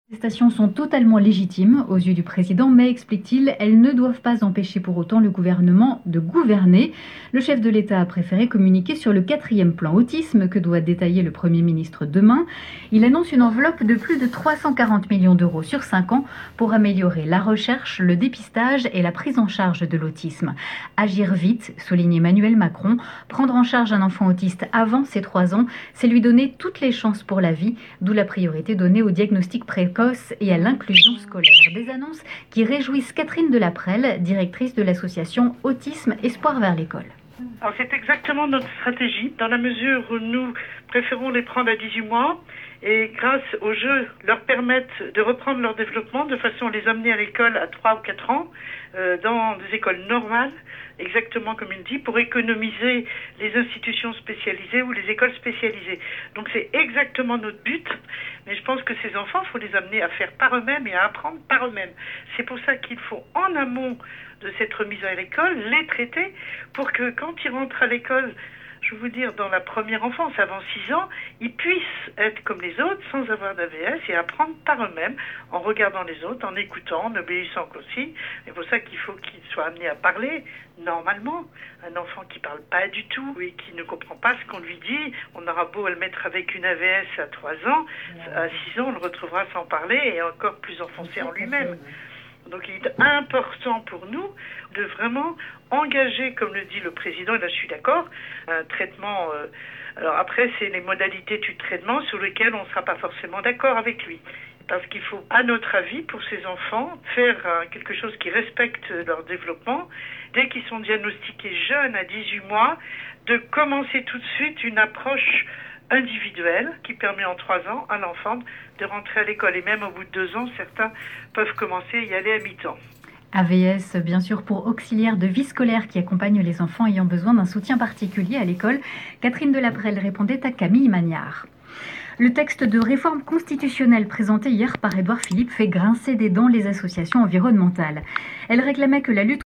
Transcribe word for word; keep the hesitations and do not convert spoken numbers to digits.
Les protestations sont totalement légitimes aux yeux du président, mais, explique-t-il, elles ne doivent pas empêcher pour autant le gouvernement de gouverner. Le chef de l'État a préféré communiquer sur le quatrième plan autisme que doit détailler le Premier ministre demain. Il annonce une enveloppe de plus de trois cent quarante millions d'euros sur cinq ans pour améliorer la recherche, le dépistage et la prise en charge de l'autisme. Agir vite, souligne Emmanuel Macron, prendre en charge un enfant autiste avant ses trois ans, c'est lui donner toutes les chances pour la vie, d'où la priorité donnée au diagnostic précoce et à l'inclusion scolaire. Des annonces qui réjouissent Catherine Delaprelle, directrice de l'association Autisme Espoir vers l'école. Alors c'est exactement notre stratégie, dans la mesure où nous préférons les prendre à dix-huit mois et grâce au jeu leur permettre de reprendre leur développement de façon à les amener à l'école à trois ou quatre ans, euh, dans des écoles normales, exactement comme il dit, pour économiser les institutions spécialisées ou les écoles spécialisées. Donc c'est exactement notre but, mais je pense que ces enfants, il faut les amener à faire par eux-mêmes et à apprendre par eux-mêmes. C'est pour ça qu'il faut en amont de cette remise à l'école, les traiter pour que quand ils rentrent à l'école, je veux vous dire, dans la première enfance, avant six ans, ils puissent être comme les autres sans avoir d'A V S et apprendre par eux-mêmes en regardant les autres, en écoutant, en obéissant aussi. C'est pour ça qu'il faut qu'ils soient amenés à parler normalement. Un enfant qui parle pas du tout et qui ne comprend pas ce qu'on lui dit, on aura beau le mettre avec une A V S à trois ans, à six ans, on le retrouvera sans parler et encore plus enfoncé en lui-même. Donc il est important pour nous de vraiment engager, comme le dit le président, et là je suis d'accord, un traitement. Euh, alors après, c'est les modalités du traitement sur lesquelles on ne sera pas forcément d'accord avec lui. Parce qu'il faut, à notre avis, pour ces enfants, faire euh, quelque chose qui respecte leur développement. Dès qu'ils sont diagnostiqués jeunes, à dix-huit mois, de commencer tout de suite une approche individuelle qui permet en trois ans à l'enfant de rentrer à l'école. Et même au bout de deux ans, certains peuvent commencer à y aller à mi-temps. A V S, bien sûr, pour auxiliaire de vie scolaire qui accompagne les enfants ayant besoin d'un soutien particulier à l'école. Catherine Delaprelle répondait à Camille Magnard. Le texte de réforme constitutionnelle présenté hier par Édouard Philippe fait grincer des dents les associations environnementales. Elle réclamait que la lutte